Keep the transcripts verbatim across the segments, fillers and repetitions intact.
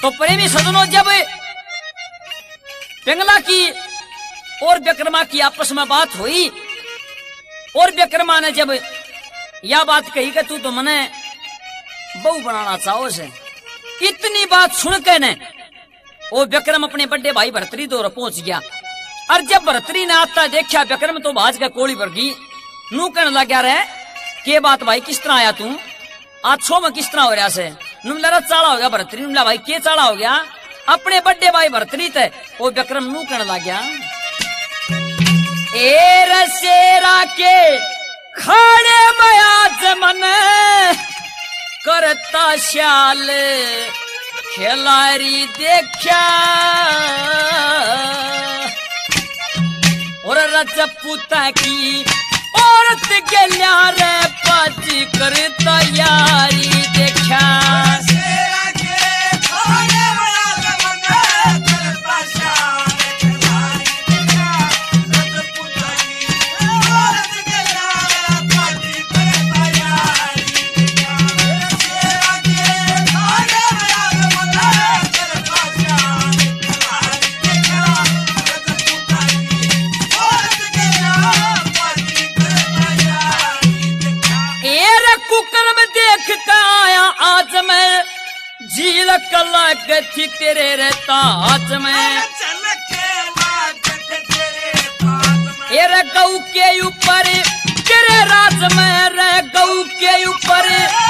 तो प्रेमी सजनों, जब पिंगला की और विक्रमा की आपस में बात हुई और विक्रमा ने जब यह बात कही कि तू तो मने बहू बनाना चाहो से, इतनी बात सुन के ने वो विक्रम अपने बड़े भाई भरतरी दौर पहुंच गया। और जब भरतरी ने आता देखा विक्रम तो भाज का कोड़ी भर गई। नू कहने लग गया रहे के बात भाई किस तरह आया तू आज छो में किस तरह हो रहा से? नुमला चाला हो गया भरतरी। नुमला भाई के चाला हो गया? अपने बड़े भाई भरतरी थे। वो विक्रम नू कहने लग गया ए रसेरा के खाने में आज मन करता श्याल खिलाड़ी देखा और रजपूता की औरत के न्यारे पाची करता यारी देखा। झील कलाक थी तेरे रहता हाथ में रे गऊ के ऊपर तेरे राज में रे गऊ के ऊपर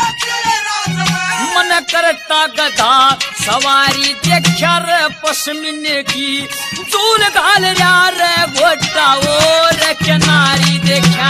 मन करता गधा सवारी देखा रे पश्मीने की चूल घाल जा रे घोटा और किनारी देखा।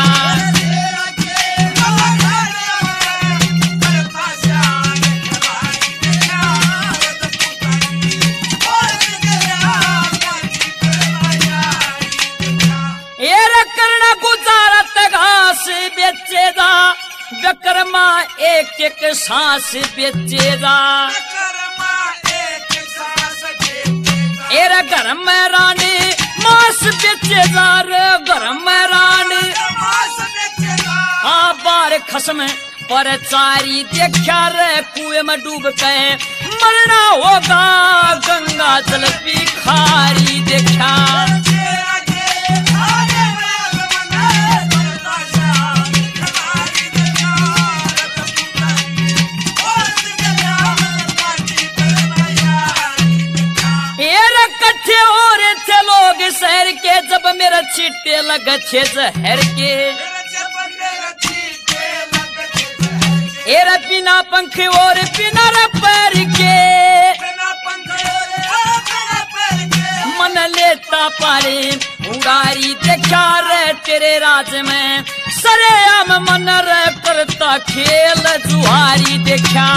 बेचेदा विक्रमा एक एक सांस बेचेदा एरे घर में रानी मांस बेचेदा रे घर में रानी हाँ बार खसम पर चारी देखा रे कुएं में डूब के मरना होगा गंगा जल पी खारी देखा। शहर के जब मेरा छिट्टे लगा छे जहर के एरा बिना पंख और बिना पैर के मन लेता पारे उड़ारी देखा रे तेरे राज में सरे आम मन रे करता खेल जुहारी देखा।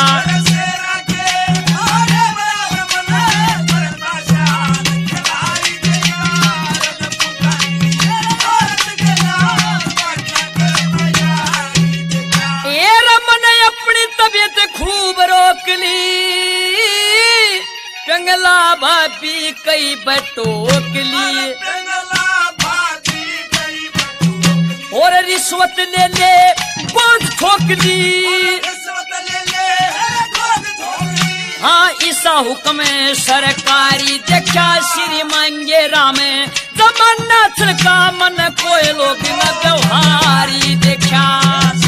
खूब रोक ली पिंगला भाभी कई बटोक ली और रिश्वत ले ले गोद ठोक ली। हाँ ईसा हुक्म सरकारी देखा श्री मांगे राम जमाना छिड़का मन कोई लोग न व्यवहारी देखा।